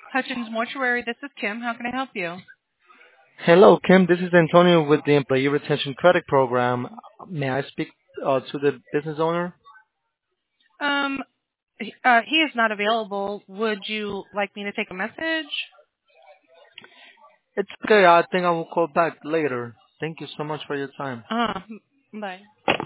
Hutchins Mortuary, this is Kim. How can I help you? Hello, Kim. This is Antonio with the Employee Retention Credit Program. May I speak to the business owner? Um, he is not available. Would you like me to take a message? It's okay. I think I will call back later. Thank you so much for your time. Uh, bye.